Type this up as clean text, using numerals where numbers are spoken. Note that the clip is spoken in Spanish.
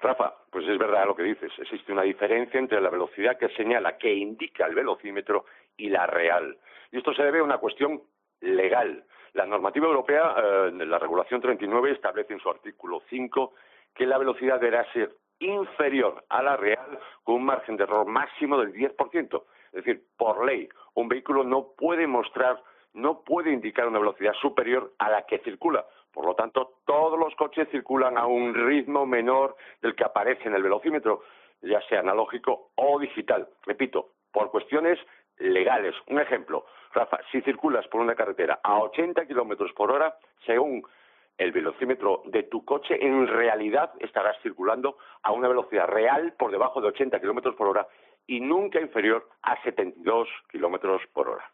Rafa, pues es verdad lo que dices. Existe una diferencia entre la velocidad que señala, que indica el velocímetro, y la real. Y esto se debe a una cuestión legal. La normativa europea, la regulación 39, establece en su artículo 5 que la velocidad deberá ser inferior a la real con un margen de error máximo del 10%. Es decir, por ley, un vehículo no puede indicar una velocidad superior a la que circula. Por lo tanto, todos los coches circulan a un ritmo menor del que aparece en el velocímetro, ya sea analógico o digital. Repito, por cuestiones legales. Un ejemplo, Rafa, si circulas por una carretera a 80 kilómetros por hora, según el velocímetro de tu coche, en realidad estarás circulando a una velocidad real por debajo de 80 kilómetros por hora y nunca inferior a 72 kilómetros por hora.